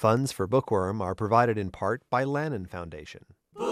Funds for Bookworm are provided in part by Lannan Foundation.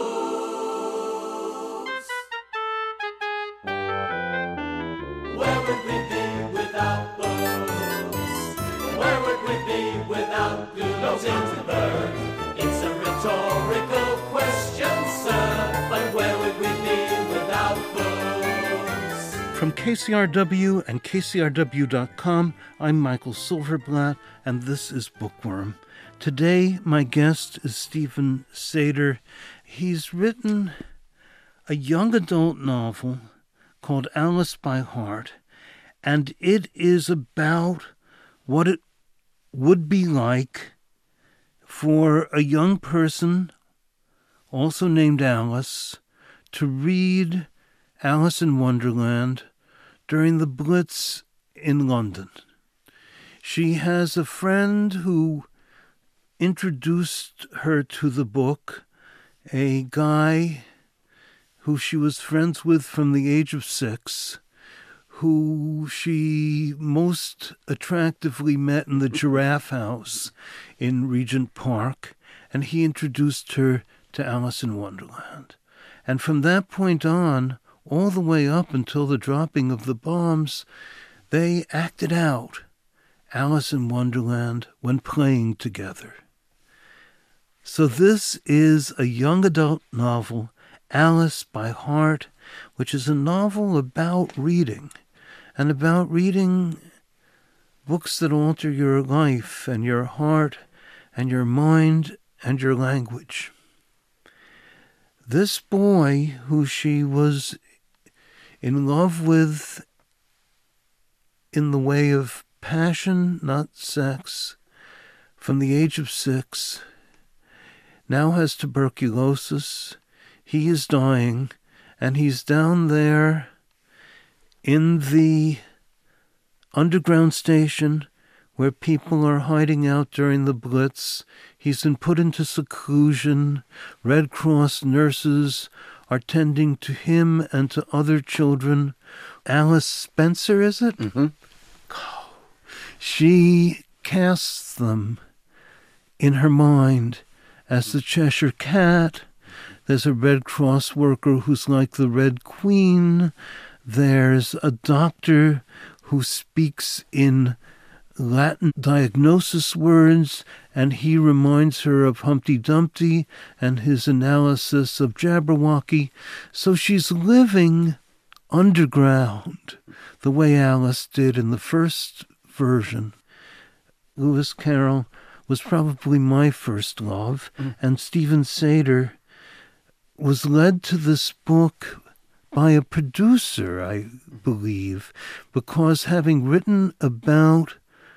Where would we be without books? Where would we be without Goodell Ginsburg? It's a rhetorical question, sir, but where would we be without books? From KCRW and KCRW.com, I'm Michael Silverblatt, and this is Bookworm. Today, my guest is Stephen Sater. He's written a young adult novel called Alice by Heart, and it is about what it would be like for a young person, also named Alice, to read Alice in Wonderland during the Blitz in London. She has a friend who introduced her to the book, a guy who she was friends with from the age of 6, who she most attractively met in the Giraffe House in Regent Park, and he introduced her to Alice in Wonderland. And from that point on, all the way up until the dropping of the bombs, they acted out Alice in Wonderland when playing together. So this is a young adult novel, Alice by Heart, which is a novel about reading, and about reading books that alter your life and your heart and your mind and your language. This boy, who she was in love with in the way of passion, not sex, from the age of 6, now has tuberculosis. He is dying, and he's down there in the underground station where people are hiding out during the Blitz. He's been put into seclusion. Red Cross nurses are tending to him and to other children. Alice Spencer, is it? Mm-hmm. She casts them in her mind as the Cheshire Cat. There's a Red Cross worker who's like the Red Queen. There's a doctor who speaks in Latin diagnosis words, and he reminds her of Humpty Dumpty and his analysis of Jabberwocky. So she's living underground the way Alice did in the first version. Lewis Carroll was probably my first love, and Stephen Sater was led to this book by a producer, I believe, because having written about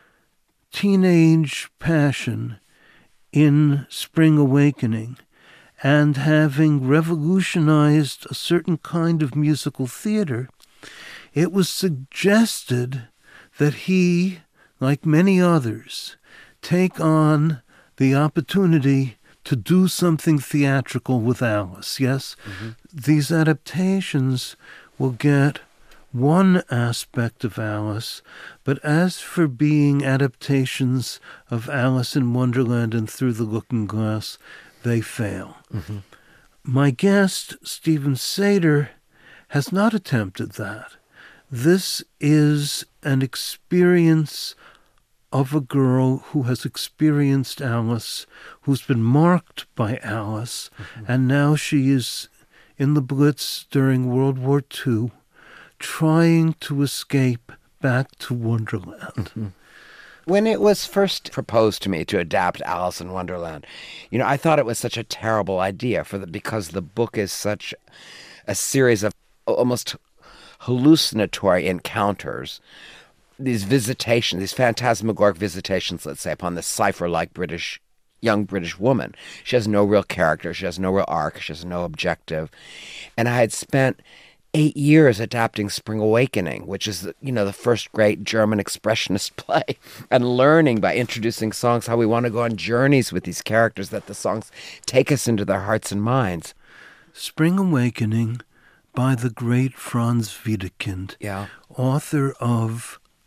teenage passion in Spring Awakening and having revolutionized a certain kind of musical theater, it was suggested that he, like many others, take on the opportunity to do something theatrical with Alice. Yes, These adaptations will get one aspect of Alice, but as for being adaptations of Alice in Wonderland and Through the Looking Glass, they fail. My guest, Stephen Sater, has not attempted that. This is an experience of a girl who has experienced Alice, who's been marked by Alice, and now she is in the Blitz during World War II, trying to escape back to Wonderland. When it was first proposed to me to adapt Alice in Wonderland, I thought it was such a terrible idea because the book is such a series of almost hallucinatory encounters, these visitations, these phantasmagoric visitations, let's say, upon this cipher-like young British woman. She has no real character. She has no real arc. She has no objective. And I had spent 8 years adapting Spring Awakening, which is, the first great German expressionist play, and learning by introducing songs how we want to go on journeys with these characters, that the songs take us into their hearts and minds. Spring Awakening by the great Franz Wiedekind, author of The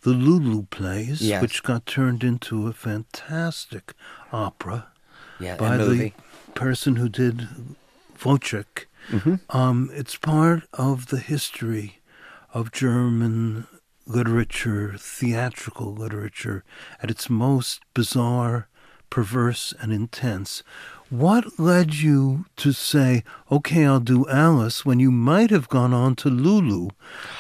the Lulu plays, Yes. which got turned into a fantastic opera Yeah, by a movie. the person who did Wojciech. It's part of the history of German literature, theatrical literature, at its most bizarre, perverse, and intense. What led you to say, okay, I'll do Alice, when you might have gone on to Lulu?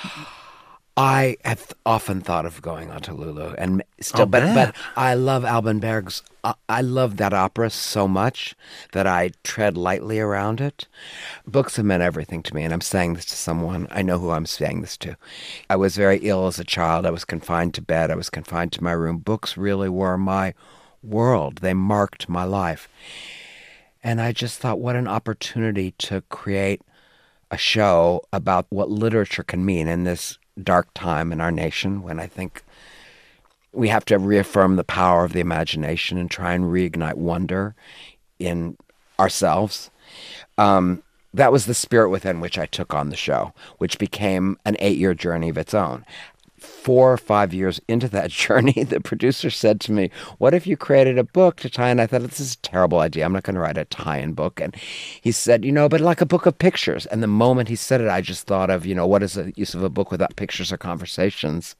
I have often thought of going on to Lulu, and still, bet. but I love Alban Berg's. I love that opera so much that I tread lightly around it. Books have meant everything to me, and I'm saying this to someone. I know who I'm saying this to. I was very ill as a child. I was confined to bed. I was confined to my room. Books really were my world. They marked my life. And I just thought, what an opportunity to create a show about what literature can mean in this dark time in our nation, when I think we have to reaffirm the power of the imagination and try and reignite wonder in ourselves. That was the spirit within which I took on the show, which became an 8-year journey of its own. 4 or 5 years into that journey, the producer said to me, what if you created a book to tie in? I thought, this is a terrible idea. I'm not going to write a tie-in book. And he said, but like a book of pictures. And the moment he said it, I just thought of, what is the use of a book without pictures or conversations?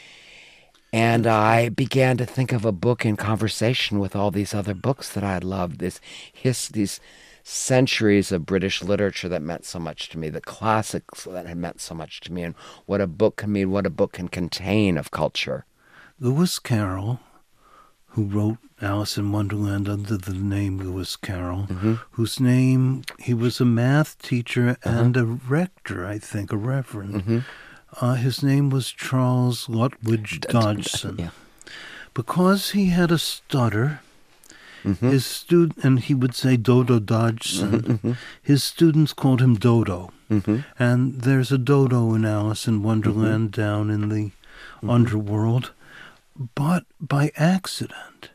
And I began to think of a book in conversation with all these other books that I had loved, these centuries of British literature that meant so much to me, the classics that had meant so much to me, and what a book can mean, what a book can contain of culture. Lewis Carroll, who wrote Alice in Wonderland under the name Lewis Carroll, whose name, he was a math teacher and a rector, I think, a reverend. His name was Charles Lutwidge Dodgson. Yeah. Because he had a stutter, his student, and he would say Dodo Dodgson, his students called him Dodo. And there's a dodo in Alice in Wonderland down in the underworld. But by accident,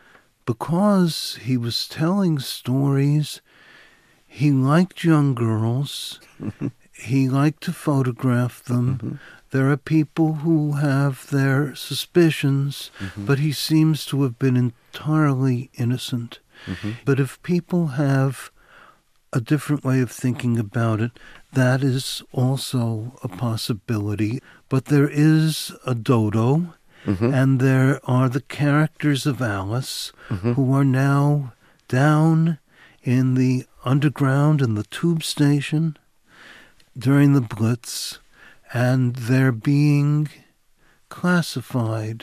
because he was telling stories, he liked young girls, he liked to photograph them. There are people who have their suspicions, but he seems to have been entirely innocent. But if people have a different way of thinking about it, that is also a possibility. But there is a dodo, and there are the characters of Alice who are now down in the underground in the tube station during the Blitz, and they're being classified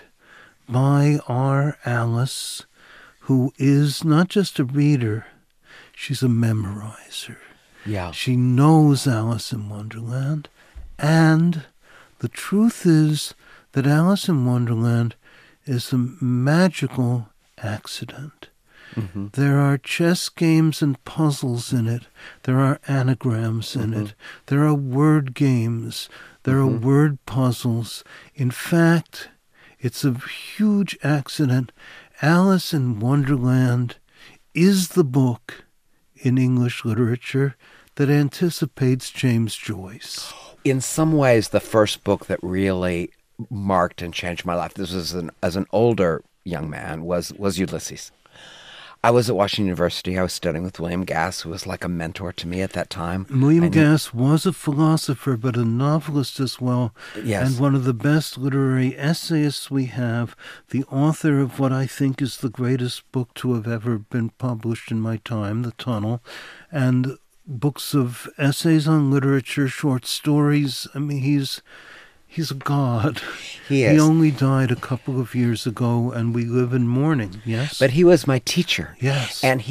by our Alice, who is not just a reader, she's a memorizer. Yeah. She knows Alice in Wonderland, and the truth is that Alice in Wonderland is a magical accident. There are chess games and puzzles in it. There are anagrams in it. There are word games. There are word puzzles. In fact, it's a huge accident. Alice in Wonderland is the book in English literature that anticipates James Joyce. In some ways, the first book that really marked and changed my life, this was as an older young man, was Ulysses. I was at Washington University. I was studying with William Gass, who was like a mentor to me at that time. William Gass was a philosopher, but a novelist as well. Yes. And one of the best literary essayists we have, the author of what I think is the greatest book to have ever been published in my time, The Tunnel, and books of essays on literature, short stories. I mean, he's a god. He is. He only died a couple of years ago, and we live in mourning, yes? But he was my teacher. Yes. And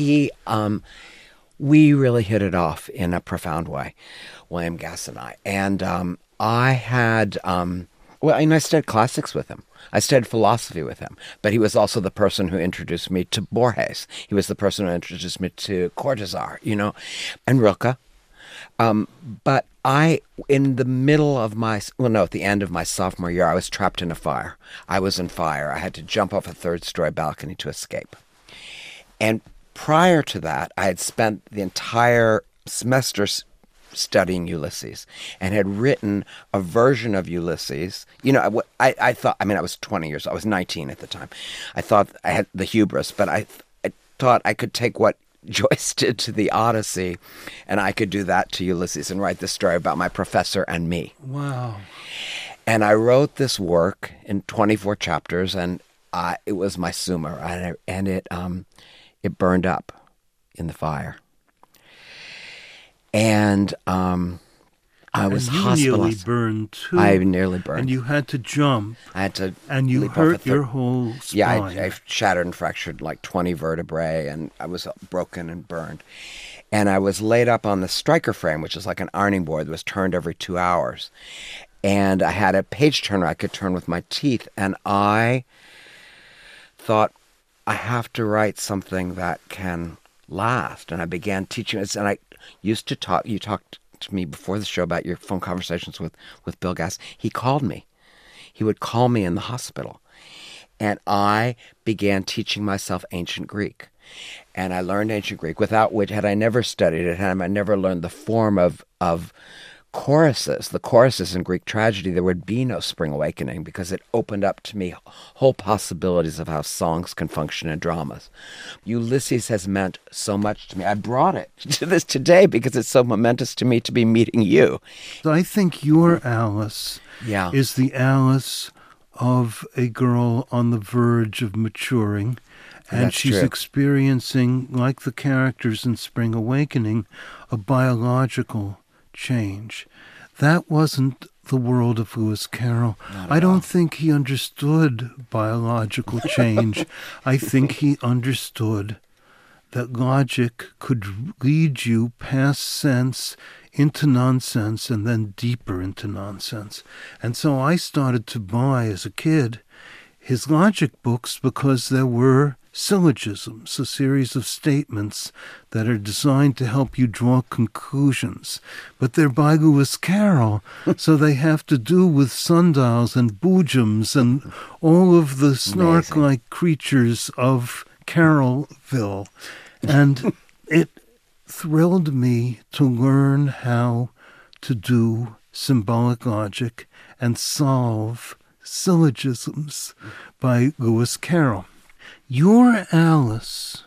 we really hit it off in a profound way, William Gass and I. And I had, I studied classics with him. I studied philosophy with him. But he was also the person who introduced me to Borges. He was the person who introduced me to Cortázar, and Rilke. But in the middle of at the end of my sophomore year, I was trapped in a fire. I was in fire. I had to jump off a third-story balcony to escape. And prior to that, I had spent the entire semester studying Ulysses and had written a version of Ulysses. I thought, I was 20 years old. I was 19 at the time. I thought I had the hubris, but I thought I could take what Joyce did to the Odyssey and I could do that to Ulysses and write this story about my professor and me. Wow. And I wrote this work in 24 chapters, and it was my Summa, and it burned up in the fire. And I was hospitalized. You nearly burned too. I nearly burned. And you had to jump. I had to. And you hurt your whole spine. Yeah, I shattered and fractured like 20 vertebrae, and I was broken and burned. And I was laid up on the striker frame, which is like an ironing board that was turned every 2 hours. And I had a page turner I could turn with my teeth, and I thought, I have to write something that can last. And I began teaching it, and I used to talk. You talked to me before the show about your phone conversations with Bill Gass. He called me. He would call me in the hospital. And I began teaching myself ancient Greek. And I learned ancient Greek, without which, had I never studied it, had I never learned the form of choruses, the choruses in Greek tragedy, there would be no Spring Awakening, because it opened up to me whole possibilities of how songs can function in dramas. Ulysses has meant so much to me. I brought it to this today because it's so momentous to me to be meeting you. I think your Alice Yeah. is the Alice of a girl on the verge of maturing, and That's she's true. experiencing, like the characters in Spring Awakening, a biological change. That wasn't the world of Lewis Carroll. I don't think he understood biological change. I think he understood that logic could lead you past sense into nonsense and then deeper into nonsense. And so I started to buy, as a kid, his logic books because there were syllogisms, a series of statements that are designed to help you draw conclusions. But they're by Lewis Carroll, so they have to do with sundials and boojums and all of the snark-like creatures of Carrollville. And it thrilled me to learn how to do symbolic logic and solve syllogisms by Lewis Carroll. Your Alice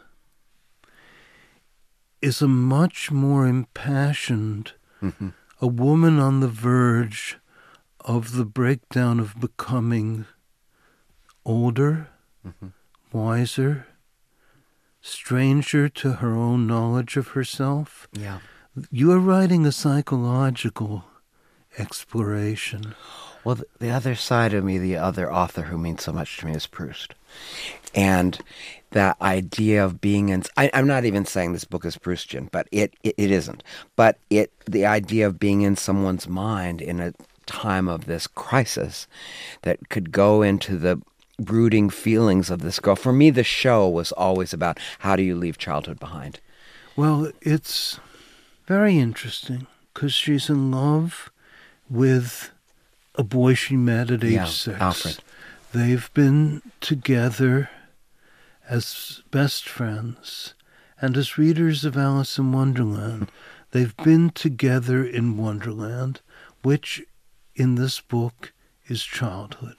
is a much more impassioned, a woman on the verge of the breakdown of becoming older, wiser, stranger to her own knowledge of herself. Yeah. You are writing a psychological exploration. Well, the other side of me, the other author who means so much to me, is Proust. And that idea of being in... I'm not even saying this book is Proustian, but it isn't. But the idea of being in someone's mind in a time of this crisis that could go into the brooding feelings of this girl. For me, the show was always about how do you leave childhood behind? Well, it's very interesting because she's in love with a boy she met at age 6. Alfred. They've been together as best friends. And as readers of Alice in Wonderland, they've been together in Wonderland, which in this book is childhood.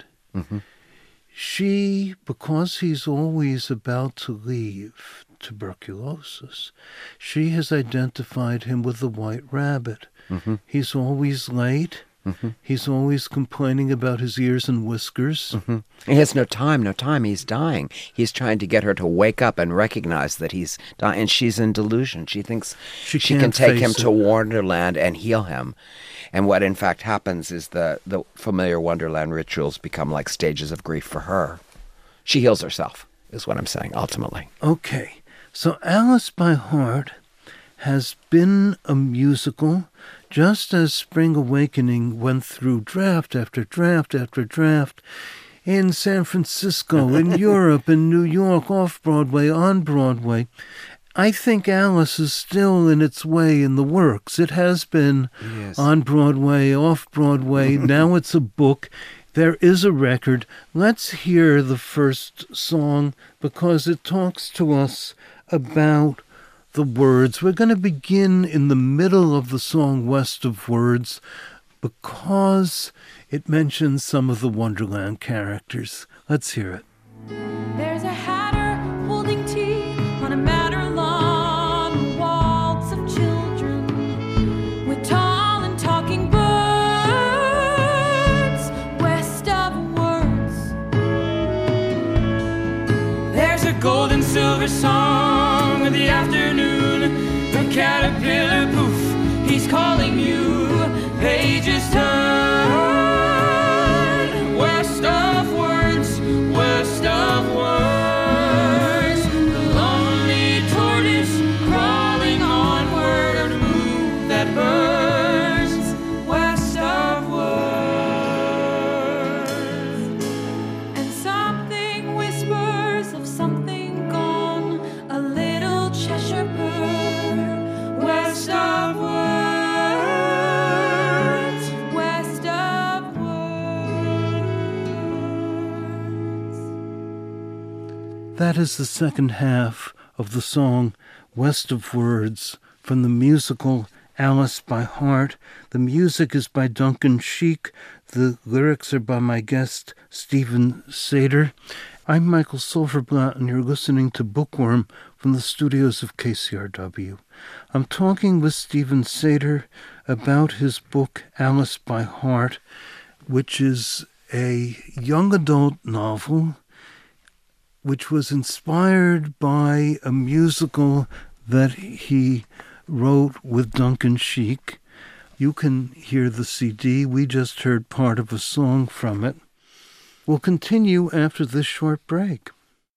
She, because he's always about to leave tuberculosis, she has identified him with the White Rabbit. He's always late. He's always complaining about his ears and whiskers. He has no time. He's dying. He's trying to get her to wake up and recognize that he's dying. And she's in delusion. She thinks she can take him to Wonderland and heal him. And what in fact happens is the familiar Wonderland rituals become like stages of grief for her. She heals herself, is what I'm saying, ultimately. Okay. So Alice by Heart has been a musical, just as Spring Awakening went through draft after draft after draft in San Francisco, in Europe, in New York, off-Broadway, on Broadway. I think Alice is still in its way in the works. It has been on Broadway, off-Broadway. Now it's a book. There is a record. Let's hear the first song because it talks to us about the words. We're going to begin in the middle of the song West of Words because it mentions some of the Wonderland characters. Let's hear it. There's a hatter holding tea on a matter lawn, waltz of children with tall and talking birds west of words. There's a gold and silver song of the afternoon, the caterpillar poof, he's calling you, pages turn west of words, west of words. The lonely tortoise crawling onward on a move that burns west of words. And something whispers of something gone, a little Cheshire bird west of words, west of words. That is the second half of the song West of Words from the musical Alice by Heart. The music is by Duncan Sheik. The lyrics are by my guest, Stephen Sater. I'm Michael Silverblatt, and you're listening to Bookworm from the studios of KCRW. I'm talking with Stephen Sater about his book Alice by Heart, which is a young adult novel which was inspired by a musical that he wrote with Duncan Sheik. You can hear the CD. We just heard part of a song from it. We'll continue after this short break.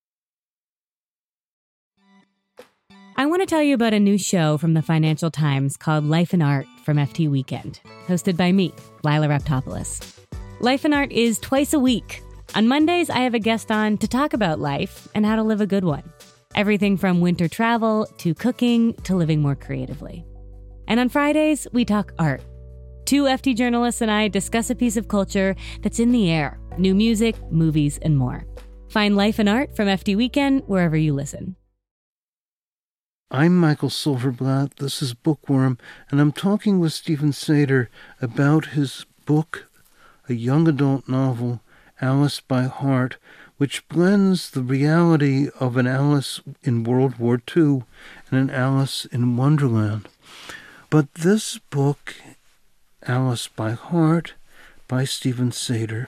I want to tell you about a new show from the Financial Times called Life and Art from FT Weekend, hosted by me, Lila Raptopoulos. Life and Art is twice a week. On Mondays, I have a guest on to talk about life and how to live a good one. Everything from winter travel to cooking to living more creatively. And on Fridays, we talk art. Two FT journalists and I discuss a piece of culture that's in the air, new music, movies, and more. Find Life and Art from FT Weekend wherever you listen. I'm Michael Silverblatt. This is Bookworm, and I'm talking with Stephen Sater about his book, a young adult novel, Alice by Heart, which blends the reality of an Alice in World War II and an Alice in Wonderland. But this book, Alice by Heart, by Stephen Sater,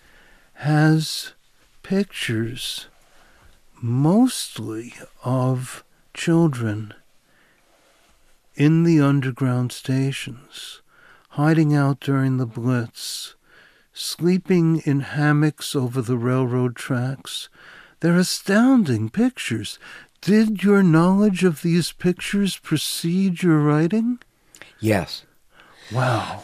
has pictures mostly of children in the underground stations, hiding out during the Blitz, sleeping in hammocks over the railroad tracks. They're astounding pictures. Did your knowledge of these pictures precede your writing? Yes. Wow.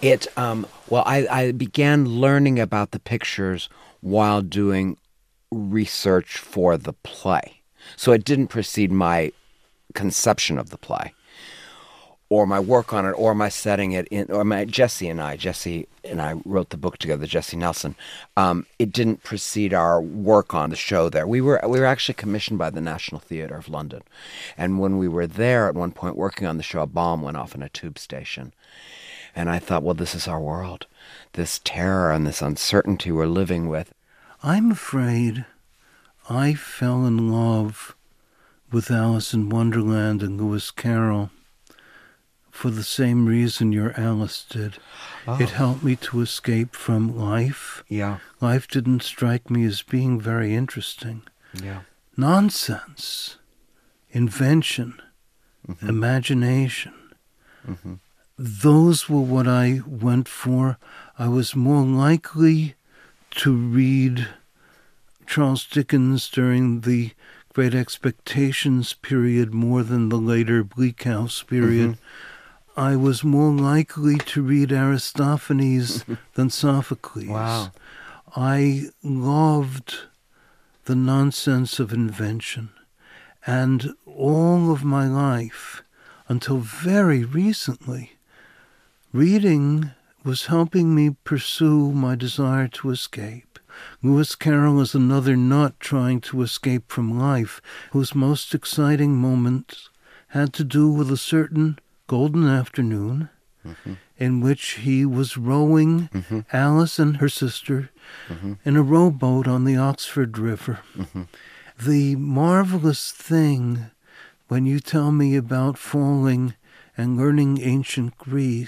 I began learning about the pictures while doing research for the play. So it didn't precede my conception of the play, or my work on it, or my setting it in, or my Jesse and I wrote the book together, Jesse Nelson. It didn't precede our work on the show there. We were actually commissioned by the National Theatre of London. And when we were there at one point working on the show, a bomb went off in a tube station. And I thought, well, this is our world. This terror and this uncertainty we're living with. I'm afraid I fell in love with Alice in Wonderland and Lewis Carroll for the same reason your Alice did. Oh. It helped me to escape from life. Yeah. Life didn't strike me as being very interesting. Yeah. Nonsense, invention, imagination. Mm-hmm. Those were what I went for. I was more likely to read Charles Dickens during the Great Expectations period more than the later Bleak House period. I was more likely to read Aristophanes than Sophocles. Wow. I loved the nonsense of invention. And all of my life, until very recently, reading was helping me pursue my desire to escape. Lewis Carroll is another nut trying to escape from life, whose most exciting moments had to do with a certain golden afternoon in which he was rowing Alice and her sister in a rowboat on the Oxford River. The marvelous thing when you tell me about falling and learning ancient Greek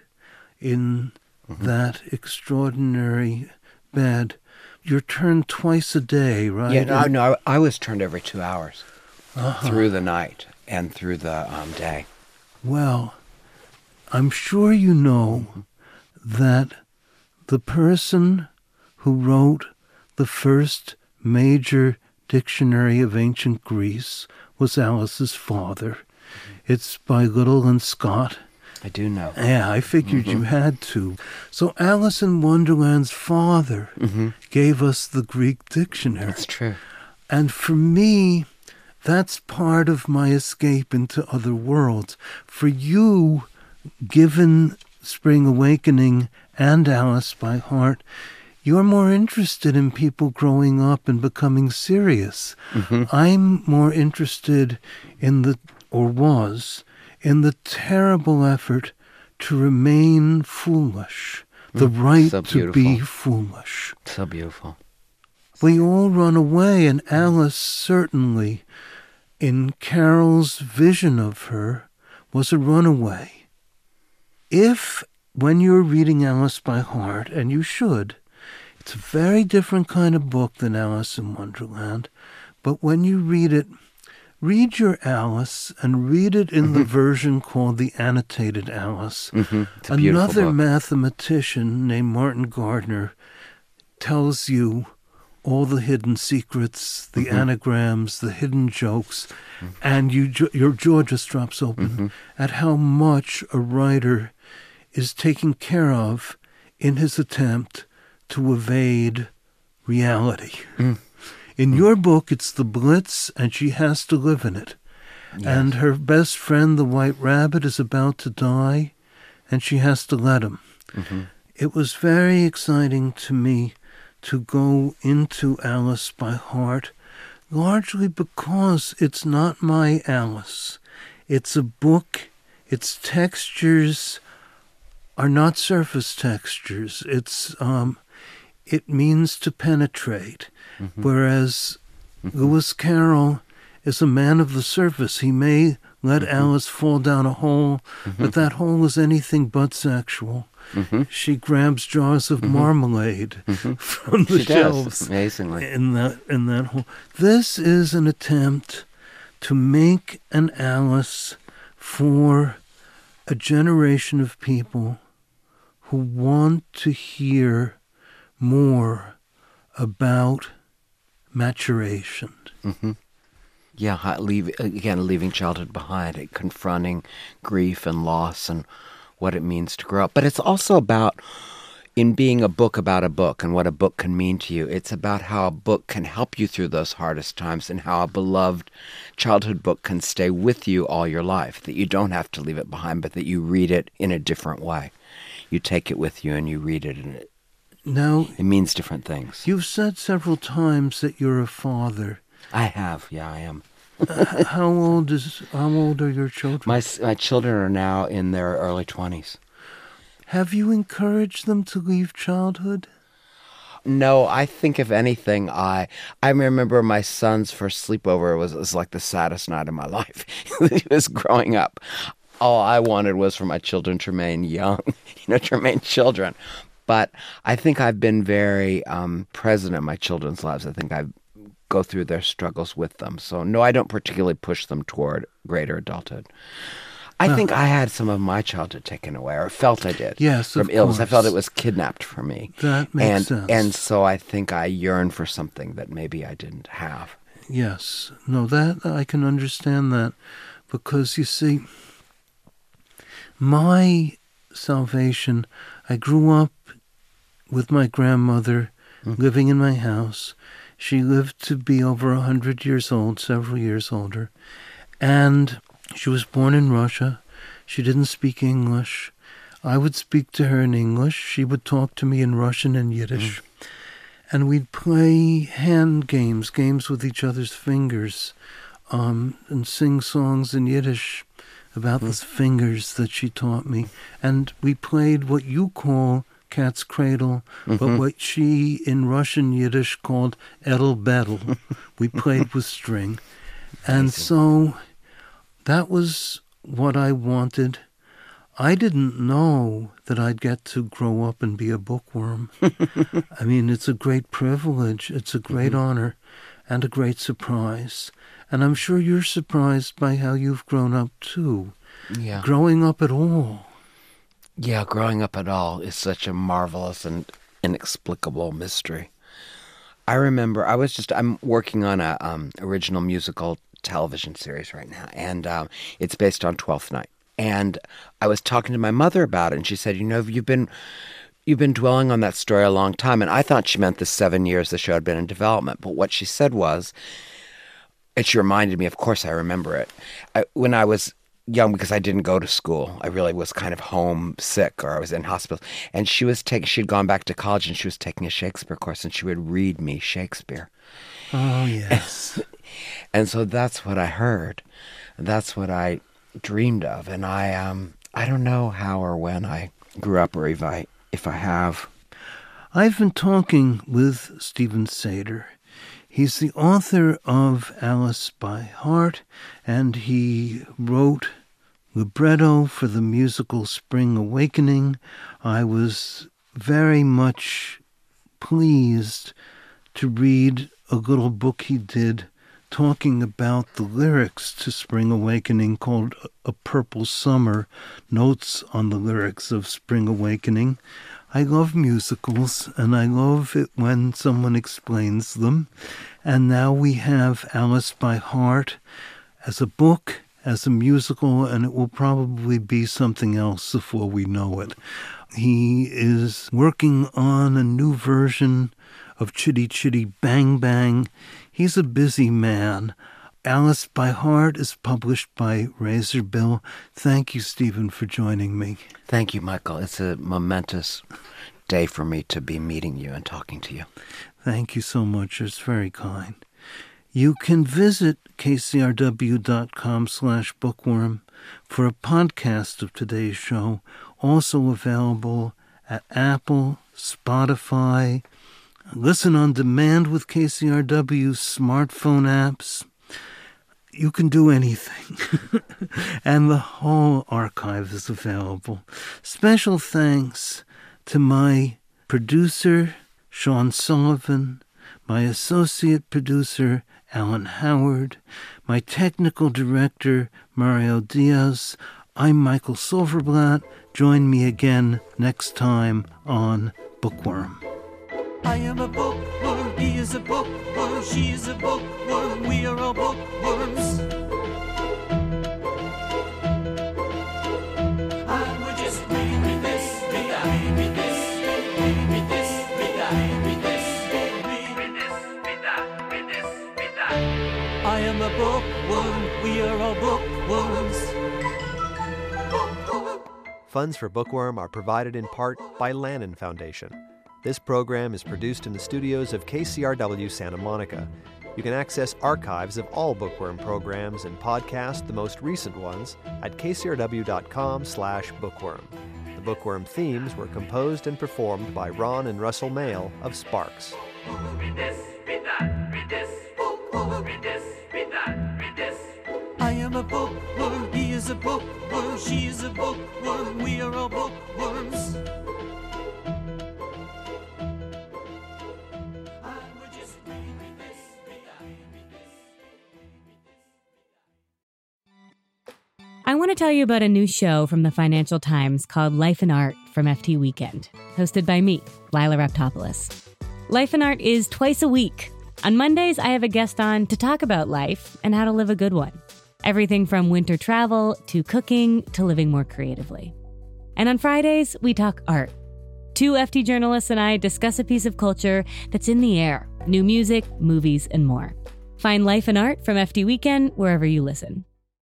in that extraordinary bed, you're turned twice a day, right? Yeah, no, I was turned every 2 hours through the night and through the day. Well, I'm sure you know that the person who wrote the first major dictionary of ancient Greece was Alice's father. It's by Liddell and Scott. I do know. Yeah, I figured you had to. So Alice in Wonderland's father gave us the Greek dictionary. That's true. And for me, that's part of my escape into other worlds. For you, given Spring Awakening and Alice by Heart, you're more interested in people growing up and becoming serious. I'm more interested in in the terrible effort to remain foolish, the right so to be foolish. So beautiful. We all run away, and Alice certainly, in Carol's vision of her, was a runaway. If, when you're reading Alice by Heart, and you should, it's a very different kind of book than Alice in Wonderland, but when you read it, read your Alice and read it in the version called the Annotated Alice. It's a beautiful Another book. mathematician named Martin Gardner tells you all the hidden secrets, the anagrams, the hidden jokes, and your jaw just drops open at how much a writer is taken care of in his attempt to evade reality. In your book, it's the Blitz, and she has to live in it. Yes. And her best friend, the White Rabbit, is about to die, and she has to let him. It was very exciting to me to go into Alice by Heart, largely because it's not my Alice. It's a book. Its textures are not surface textures. It means to penetrate. Whereas Lewis Carroll is a man of the surface. He may let Alice fall down a hole, but that hole is anything but sexual. She grabs jars of marmalade from the shelves. Amazingly. In that hole. This is an attempt to make an Alice for a generation of people who want to hear more about maturation. Yeah, leaving childhood behind, confronting grief and loss and what it means to grow up. But it's also about, in being a book about a book and what a book can mean to you, it's about how a book can help you through those hardest times and how a beloved childhood book can stay with you all your life, that you don't have to leave it behind, but that you read it in a different way. You take it with you and you read it, and it means different things. You've said several times that you're a father. I have, yeah, I am. How old are your children? My children are now in their early 20s. Have you encouraged them to leave childhood? No, I think if anything, I remember my son's first sleepover was like the saddest night of my life. He was growing up. All I wanted was for my children to remain young, to remain children. But I think I've been very present in my children's lives. I think I go through their struggles with them. So no, I don't particularly push them toward greater adulthood. I think I had some of my childhood taken away, or felt I did. Yes, from illness. I felt it was kidnapped from me. That makes sense. And so I think I yearn for something that maybe I didn't have. Yes. No, that I can understand that, because you see, my salvation, I grew up with my grandmother living in my house. She lived to be over 100 years old, several years older. And she was born in Russia. She didn't speak English. I would speak to her in English. She would talk to me in Russian and Yiddish. And we'd play hand games with each other's fingers. and sing songs in Yiddish about the fingers that she taught me. And we played what you call Cat's Cradle, but what she in Russian Yiddish called Edel Bedel. We played with string. And so that was what I wanted. I didn't know that I'd get to grow up and be a bookworm. I mean, it's a great privilege. It's a great honor and a great surprise. And I'm sure you're surprised by how you've grown up, too. Yeah. Growing up at all. Yeah, growing up at all is such a marvelous and inexplicable mystery. I remember I'm working on a original musical television series right now, and it's based on Twelfth Night. And I was talking to my mother about it, and she said, you've been dwelling on that story a long time. And I thought she meant the 7 years the show had been in development. But what she said was, and she reminded me, of course I remember it, when I was young, because I didn't go to school. I really was kind of homesick, or I was in hospital. And she'd gone back to college, and she was taking a Shakespeare course, and she would read me Shakespeare. Oh, yes. And so that's what I heard. That's what I dreamed of. And I don't know how or when I grew up, or if I have. I've been talking with Stephen Sater. He's the author of Alice by Heart, and he wrote libretto for the musical Spring Awakening. I was very much pleased to read a little book he did talking about the lyrics to Spring Awakening called A Purple Summer, Notes on the Lyrics of Spring Awakening. I love musicals, and I love it when someone explains them. And now we have Alice by Heart as a book, as a musical, and it will probably be something else before we know it. He is working on a new version of Chitty Chitty Bang Bang. He's a busy man. Alice by Heart is published by Razorbill. Thank you, Stephen, for joining me. Thank you, Michael. It's a momentous day for me to be meeting you and talking to you. Thank you so much. It's very kind. You can visit kcrw.com/bookworm for a podcast of today's show, also available at Apple, Spotify. Listen on demand with KCRW smartphone apps. You can do anything. And the whole archive is available. Special thanks to my producer, Sean Sullivan, my associate producer, Alan Howard, my technical director, Mario Diaz. I'm Michael Silverblatt. Join me again next time on Bookworm. I am a bookworm, he is a bookworm, she is a bookworm, we are all bookworms. And we're just read this, read that, read this, read this, read that, read this, read that, read this, read that. I am a bookworm, we are all bookworms. Bookworm. Funds for Bookworm are provided in part by Lannan Foundation. This program is produced in the studios of KCRW Santa Monica. You can access archives of all Bookworm programs and podcast the most recent ones at kcrw.com/bookworm. The Bookworm themes were composed and performed by Ron and Russell Mail of Sparks. Read this, read that, read this, bookworm, read this, read that, read this. I am a bookworm, he is a bookworm, she is a bookworm, we are all bookworms. I want to tell you about a new show from the Financial Times called Life and Art from FT Weekend, hosted by me, Lila Raptopoulos. Life and Art is twice a week. On Mondays, I have a guest on to talk about life and how to live a good one. Everything from winter travel to cooking to living more creatively. And on Fridays, we talk art. Two FT journalists and I discuss a piece of culture that's in the air, new music, movies, and more. Find Life and Art from FT Weekend wherever you listen.